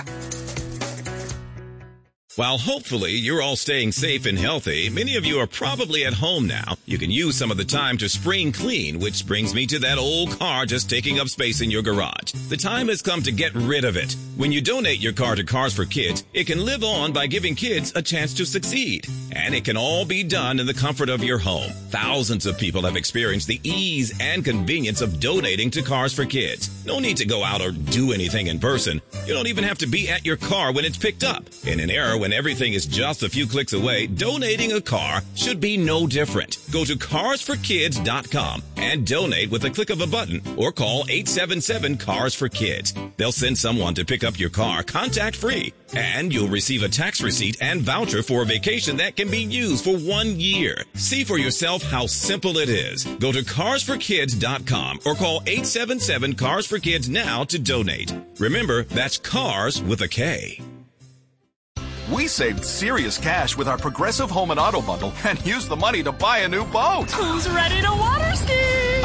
While hopefully you're all staying safe and healthy, many of you are probably at home now. You can use some of the time to spring clean, which brings me to that old car just taking up space in your garage. The time has come to get rid of it. When you donate your car to Cars for Kids, it can live on by giving kids a chance to succeed. And it can all be done in the comfort of your home. Thousands of people have experienced the ease and convenience of donating to Cars for Kids. No need to go out or do anything in person. You don't even have to be at your car when it's picked up. In an era when everything is just a few clicks away, donating a car should be no different. Go to carsforkids.com and donate with a click of a button or call 877-CARS-FOR-KIDS. They'll send someone to pick up your car contact-free, and you'll receive a tax receipt and voucher for a vacation that can be used for 1 year. See for yourself how simple it is. Go to carsforkids.com or call 877-CARS-FOR-KIDS now to donate. Remember, that's CARS with a K. We saved serious cash with our Progressive Home and Auto Bundle and used the money to buy a new boat. Who's ready to water ski?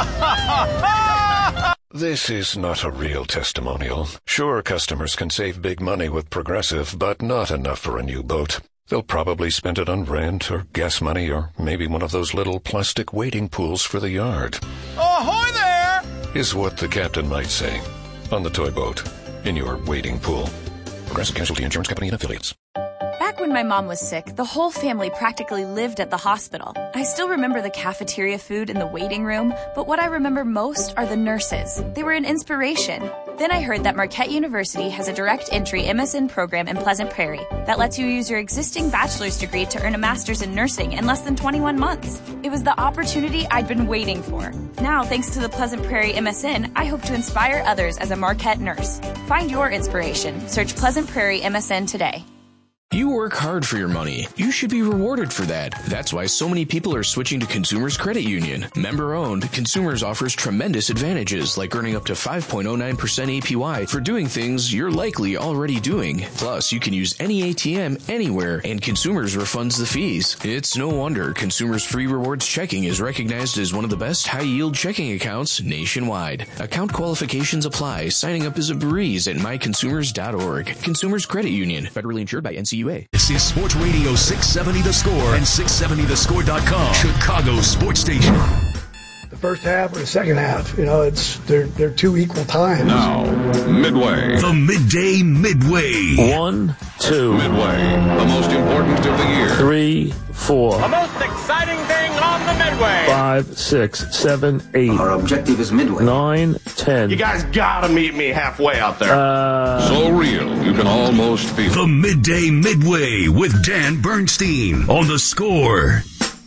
This is not a real testimonial. Sure, customers can save big money with Progressive, but not enough for a new boat. They'll probably spend it on rent or gas money or maybe one of those little plastic wading pools for the yard. Ahoy there! Is what the captain might say. On the toy boat. In your wading pool. Progressive Casualty Insurance Company and Affiliates. Back when my mom was sick, the whole family practically lived at the hospital. I still remember the cafeteria food in the waiting room, but what I remember most are the nurses. They were an inspiration. Then I heard that Marquette University has a direct entry MSN program in Pleasant Prairie that lets you use your existing bachelor's degree to earn a master's in nursing in less than 21 months. It was the opportunity I'd been waiting for. Now, thanks to the Pleasant Prairie MSN, I hope to inspire others as a Marquette nurse. Find your inspiration. Search Pleasant Prairie MSN today. You work hard for your money. You should be rewarded for that. That's why so many people are switching to Consumers Credit Union. Member-owned, Consumers offers tremendous advantages like earning up to 5.09% APY for doing things you're likely already doing. Plus, you can use any ATM anywhere, and Consumers refunds the fees. It's no wonder Consumers Free Rewards Checking is recognized as one of the best high-yield checking accounts nationwide. Account qualifications apply. Signing up is a breeze at myconsumers.org. Consumers Credit Union. Federally insured by NCUA. This is Sports Radio 670 The Score and 670thescore.com. Chicago's sports station. The first half or the second half, they're two equal times. Now, Midway. The Midday Midway. 1, 2. Midway. The most important of the year. 3, 4. The most exciting thing on the Midway. 5, 6, 7, 8. Our objective is Midway. 9, 10. You guys gotta meet me halfway out there. So real, you can almost feel it. The Midday Midway with Dan Bernstein on The Score.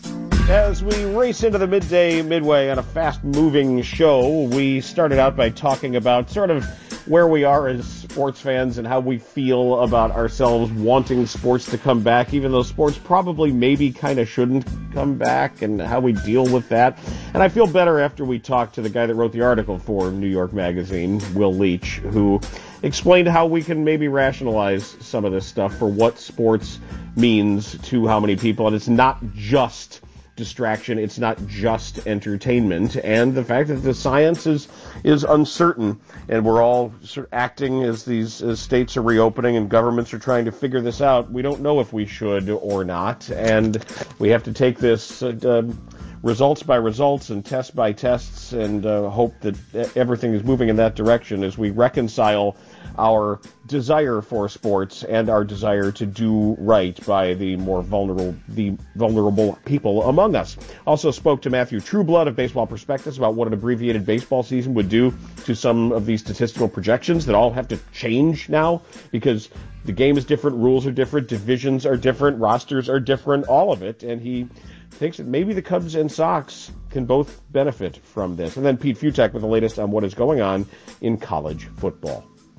As we race into the midday midway on a fast-moving show, we started out by talking about sort of where we are as sports fans and how we feel about ourselves wanting sports to come back, even though sports probably maybe kind of shouldn't come back, and how we deal with that. And I feel better after we talked to the guy that wrote the article for New York Magazine, Will Leach, who explained how we can maybe rationalize some of this stuff for what sports means to how many people, and it's not just distraction, it's not just entertainment, and the fact that the science is uncertain, and we're all sort of acting as states are reopening and governments are trying to figure this out. We don't know if we should or not, and we have to take this results by results and tests by tests, and hope that everything is moving in that direction as we reconcile our desire for sports and our desire to do right by the more vulnerable people among us. Also spoke to Matthew Trueblood of Baseball Prospectus about what an abbreviated baseball season would do to some of these statistical projections that all have to change now because the game is different, rules are different, divisions are different, rosters are different, all of it, and he thinks that maybe the Cubs and Sox can both benefit from this. And then Pete Futek with the latest on what is going on in college football.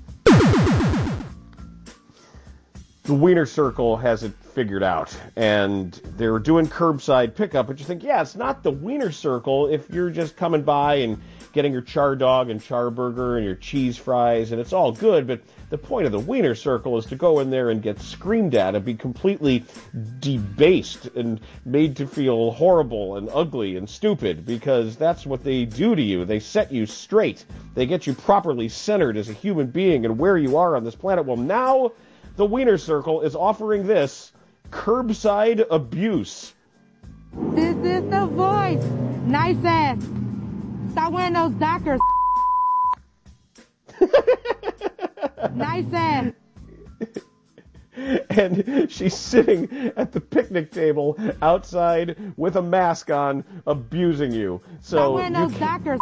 The Wiener Circle has it figured out, and they're doing curbside pickup, but you think, yeah, it's not the Wiener Circle if you're just coming by and getting your char dog and char burger and your cheese fries, and it's all good, but the point of the Wiener Circle is to go in there and get screamed at and be completely debased and made to feel horrible and ugly and stupid, because that's what they do to you. They set you straight. They get you properly centered as a human being and where you are on this planet. Well, now the Wiener Circle is offering this curbside abuse. This is the voice. Nice ass. Stop wearing those Dockers. Nice ass. And she's sitting at the picnic table outside with a mask on, abusing you. So stop wearing those Dockers.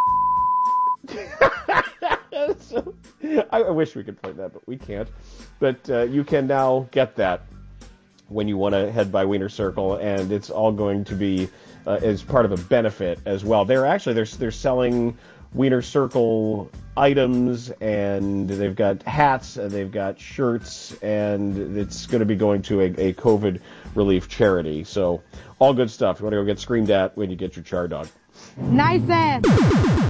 So, I wish we could play that, but we can't. But you can now get that when you want to head by Wiener Circle, and it's all going to be as part of a benefit as well. They're selling Wiener Circle items, and they've got hats, and they've got shirts, and it's going to be going to a COVID relief charity. So all good stuff. You want to go get screamed at when you get your char dog. Nice ass.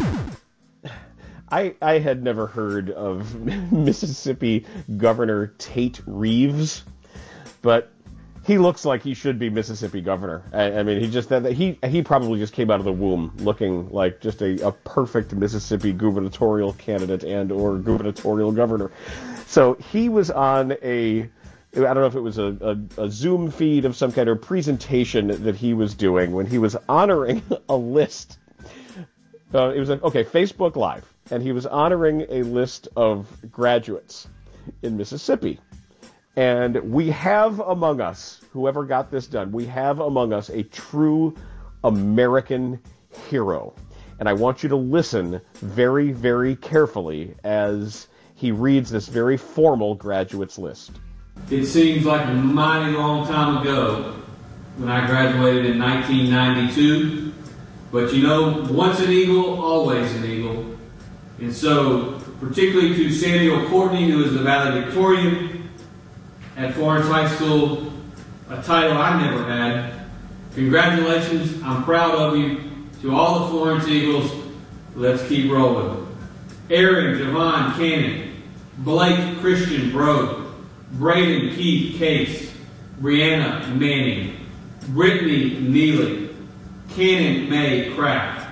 I had never heard of Mississippi Governor Tate Reeves, but he looks like he should be Mississippi governor. I mean, he probably just came out of the womb looking like just a perfect Mississippi gubernatorial candidate and or gubernatorial governor. So he was on I don't know if it was a Zoom feed of some kind of presentation that he was doing when he was honoring a list. It was Facebook Live. And he was honoring a list of graduates in Mississippi. And we have among us, whoever got this done, we have among us a true American hero. And I want you to listen very, very carefully as he reads this very formal graduates list. It seems like a mighty long time ago when I graduated in 1992. But once an eagle, always an eagle. And so, particularly to Samuel Courtney, who is the valedictorian, at Florence High School, a title I never had. Congratulations, I'm proud of you. To all the Florence Eagles, let's keep rolling. Aaron Javon Cannon, Blake Christian Brode, Braden Keith Case, Brianna Manning, Brittany Neely, Cannon May Kraft,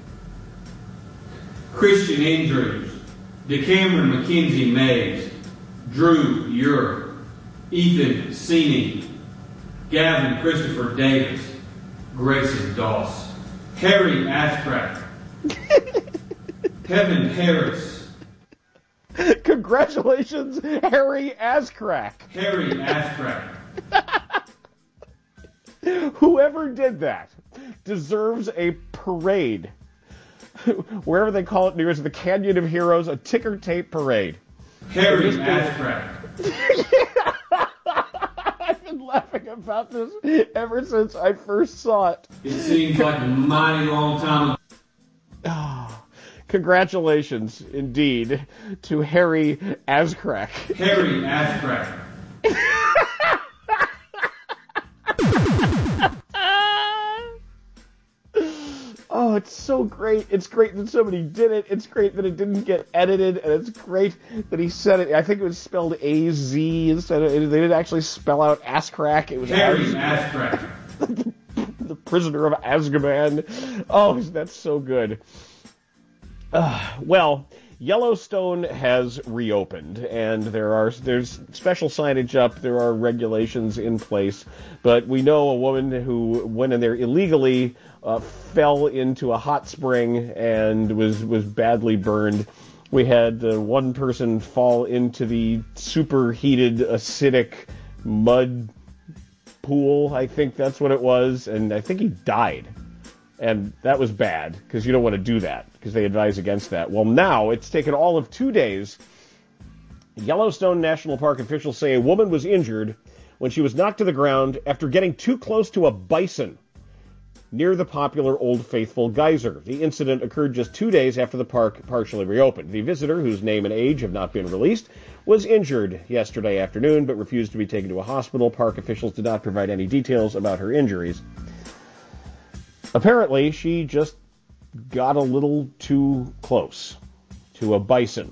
Christian Andrews, DeCameron McKenzie Mays, Drew Ure, Ethan Seeney, Gavin Christopher Davis, Grayson Doss, Harry Ashcraft, Kevin Harris. Congratulations, Harry Ashcraft. Harry Ashcraft. Whoever did that deserves a parade. Wherever they call it, near the Canyon of Heroes, a ticker tape parade. Harry Ashcraft. I've been laughing about this ever since I first saw it. It seems like a mighty long time ago. Oh, congratulations, indeed, to Harry Ashcraft. Harry Ashcraft. Oh, it's so great. It's great that somebody did it. It's great that it didn't get edited, and it's great that he said it. I think it was spelled A-Z instead of... They didn't actually spell out Ashcraft. It was Harry Ashcraft. The prisoner of Azkaban. Oh, that's so good. Well, Yellowstone has reopened, and there's special signage up, there are regulations in place, but we know a woman who went in there illegally, fell into a hot spring and was badly burned. We had one person fall into the superheated, acidic mud pool, I think that's what it was, and I think he died. And that was bad, because you don't want to do that, because they advise against that. Well, now, it's taken all of 2 days. Yellowstone National Park officials say a woman was injured when she was knocked to the ground after getting too close to a bison near the popular Old Faithful geyser. The incident occurred just 2 days after the park partially reopened. The visitor, whose name and age have not been released, was injured yesterday afternoon, but refused to be taken to a hospital. Park officials did not provide any details about her injuries. Apparently, she just got a little too close to a bison.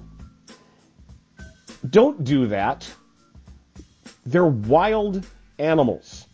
Don't do that. They're wild animals.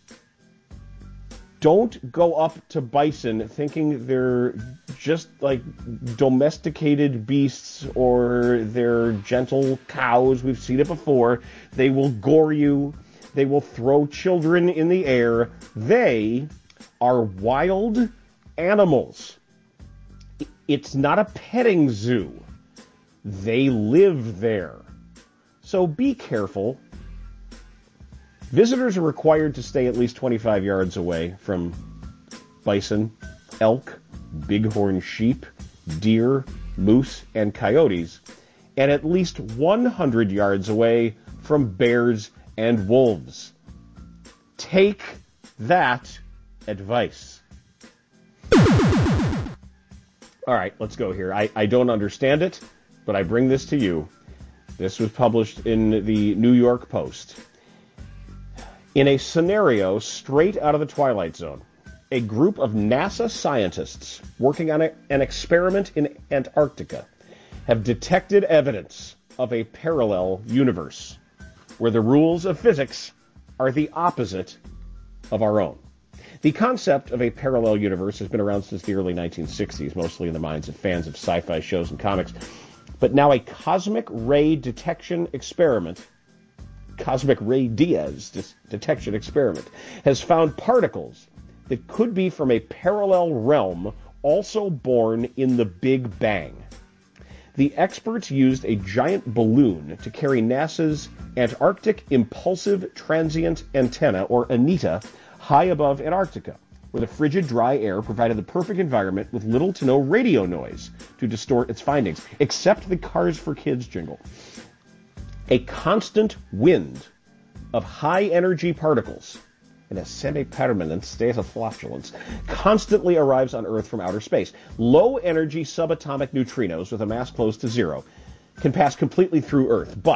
Don't go up to bison thinking they're just like domesticated beasts or they're gentle cows. We've seen it before. They will gore you. They will throw children in the air. They are wild animals. It's not a petting zoo. They live there. So be careful. Visitors are required to stay at least 25 yards away from bison, elk, bighorn sheep, deer, moose, and coyotes, and at least 100 yards away from bears and wolves. Take that advice. All right, let's go here. I don't understand it, but I bring this to you. This was published in the New York Post. In a scenario straight out of the Twilight Zone, a group of NASA scientists working on an experiment in Antarctica have detected evidence of a parallel universe where the rules of physics are the opposite of our own. The concept of a parallel universe has been around since the early 1960s, mostly in the minds of fans of sci-fi shows and comics. But now a cosmic ray detection experiment, Cosmic Ray Diaz detection experiment, has found particles that could be from a parallel realm also born in the Big Bang. The experts used a giant balloon to carry NASA's Antarctic Impulsive Transient Antenna, or ANITA, high above Antarctica, where the frigid, dry air provided the perfect environment with little to no radio noise to distort its findings, except the Cars for Kids jingle. A constant wind of high-energy particles in a semi-permanent state of flatulence constantly arrives on Earth from outer space. Low-energy subatomic neutrinos with a mass close to zero can pass completely through Earth, but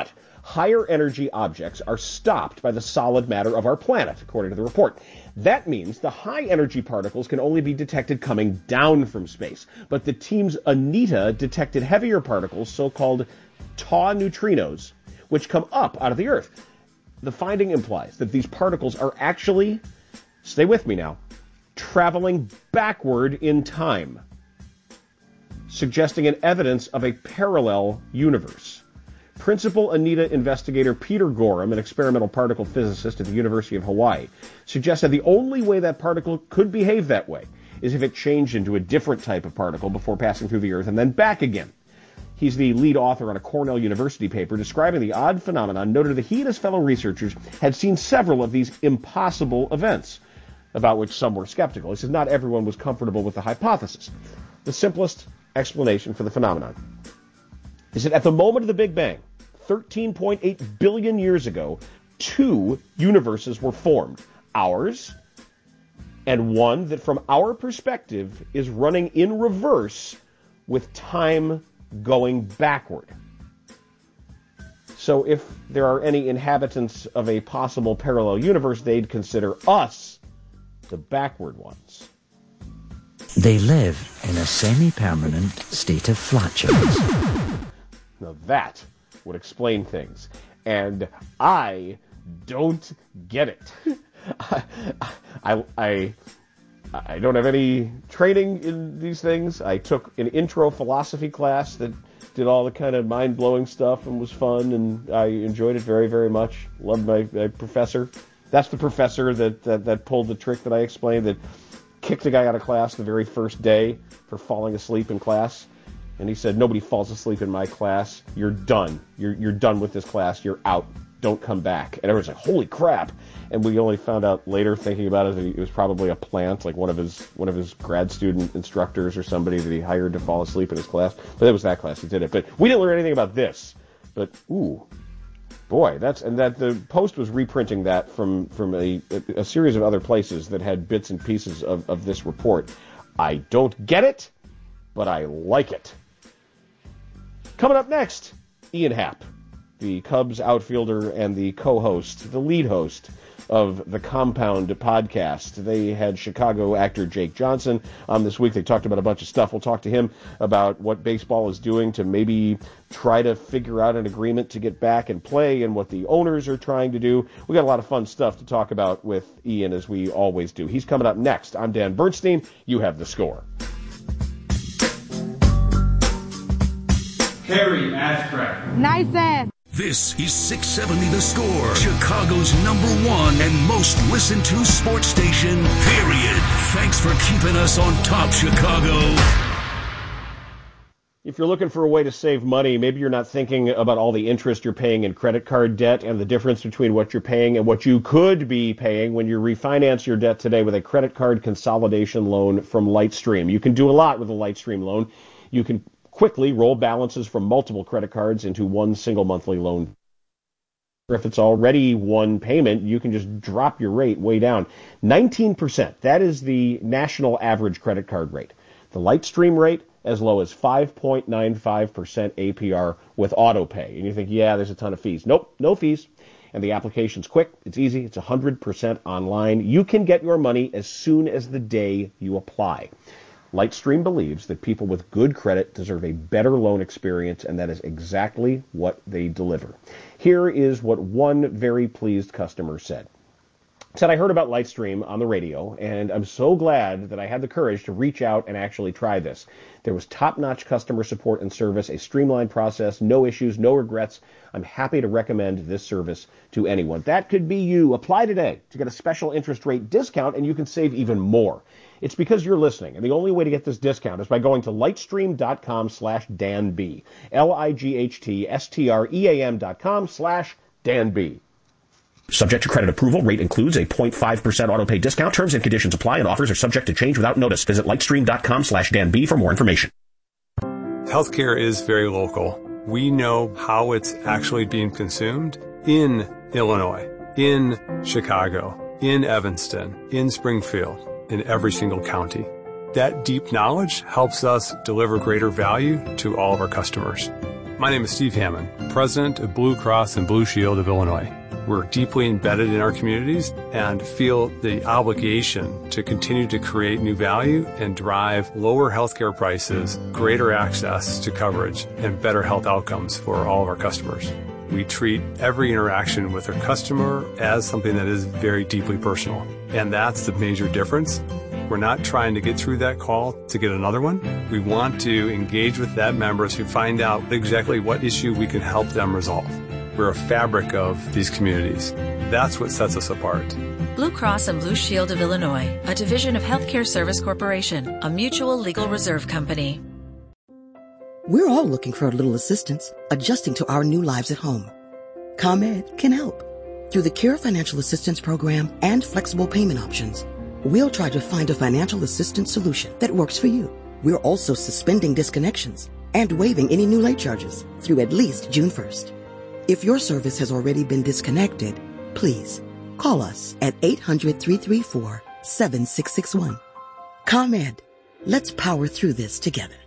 higher energy objects are stopped by the solid matter of our planet, according to the report. That means the high energy particles can only be detected coming down from space. But the team's ANITA detected heavier particles, so-called tau neutrinos, which come up out of the Earth. The finding implies that these particles are actually, stay with me now, traveling backward in time, suggesting an evidence of a parallel universe. Principal ANITA investigator Peter Gorham, an experimental particle physicist at the University of Hawaii, suggested the only way that particle could behave that way is if it changed into a different type of particle before passing through the Earth and then back again. He's the lead author on a Cornell University paper describing the odd phenomenon, noted that he and his fellow researchers had seen several of these impossible events, about which some were skeptical. He says not everyone was comfortable with the hypothesis. The simplest explanation for the phenomenon is that at the moment of the Big Bang, 13.8 billion years ago, two universes were formed. Ours, and one that from our perspective is running in reverse with time going backward. So if there are any inhabitants of a possible parallel universe, they'd consider us the backward ones. They live in a semi-permanent state of flatulence. Now that would explain things. And I don't get it. I don't have any training in these things. I took an intro philosophy class that did all the kind of mind-blowing stuff and was fun, and I enjoyed it very, very much. Loved my professor. That's the professor that pulled the trick that I explained, that kicked a guy out of class the very first day for falling asleep in class. And he said, nobody falls asleep in my class. You're done. You're done with this class. You're out. Don't come back. And everyone's like, holy crap. And we only found out later, thinking about it, that it was probably a plant, like one of his grad student instructors or somebody that he hired to fall asleep in his class. But it was that class that did it. But we didn't learn anything about this. But, ooh, boy, that the Post was reprinting that from a series of other places that had bits and pieces of this report. I don't get it, but I like it. Coming up next, Ian Happ, the Cubs outfielder and the co-host, the lead host of the Compound podcast. They had Chicago actor Jake Johnson on this week. They talked about a bunch of stuff. We'll talk to him about what baseball is doing to maybe try to figure out an agreement to get back and play, and what the owners are trying to do. We got a lot of fun stuff to talk about with Ian, as we always do. He's coming up next. I'm Dan Bernstein. You have the score. Harry Ashcraft. Nice ass. This is 670 The Score, Chicago's #1 and most listened to sports station, period. Thanks for keeping us on top, Chicago. If you're looking for a way to save money, maybe you're not thinking about all the interest you're paying in credit card debt and the difference between what you're paying and what you could be paying when you refinance your debt today with a credit card consolidation loan from Lightstream. You can do a lot with a Lightstream loan. You can quickly roll balances from multiple credit cards into one single monthly loan. If it's already one payment, you can just drop your rate way down. 19%, that is the national average credit card rate. The Lightstream rate, as low as 5.95% APR with auto pay. And you think, yeah, there's a ton of fees. Nope, no fees. And the application's quick, it's easy, it's 100% online. You can get your money as soon as the day you apply. Lightstream believes that people with good credit deserve a better loan experience, and that is exactly what they deliver. Here is what one very pleased customer said. He said, I heard about Lightstream on the radio, and I'm so glad that I had the courage to reach out and actually try this. There was top-notch customer support and service, a streamlined process, no issues, no regrets. I'm happy to recommend this service to anyone. That could be you. Apply today to get a special interest rate discount, and you can save even more. It's because you're listening, and the only way to get this discount is by going to lightstream.com/DanB. lightstream.com/DanB. Subject to credit approval. Rate includes a 0.5% auto pay discount. Terms and conditions apply, and offers are subject to change without notice. Visit lightstream.com/DanB for more information. Healthcare is very local. We know how it's actually being consumed in Illinois, in Chicago, in Evanston, in Springfield, in every single county. That deep knowledge helps us deliver greater value to all of our customers. My name is Steve Hammond, President of Blue Cross and Blue Shield of Illinois. We're deeply embedded in our communities and feel the obligation to continue to create new value and drive lower healthcare prices, greater access to coverage, and better health outcomes for all of our customers. We treat every interaction with our customer as something that is very deeply personal, and that's the major difference. We're not trying to get through that call to get another one. We want to engage with that member to find out exactly what issue we can help them resolve. We're a fabric of these communities. That's what sets us apart. Blue Cross and Blue Shield of Illinois, a division of Healthcare Service Corporation, a mutual legal reserve company. We're all looking for a little assistance adjusting to our new lives at home. ComEd can help. Through the CARE Financial Assistance Program and flexible payment options, we'll try to find a financial assistance solution that works for you. We're also suspending disconnections and waiving any new late charges through at least June 1st. If your service has already been disconnected, please call us at 800-334-7661. ComEd, let's power through this together.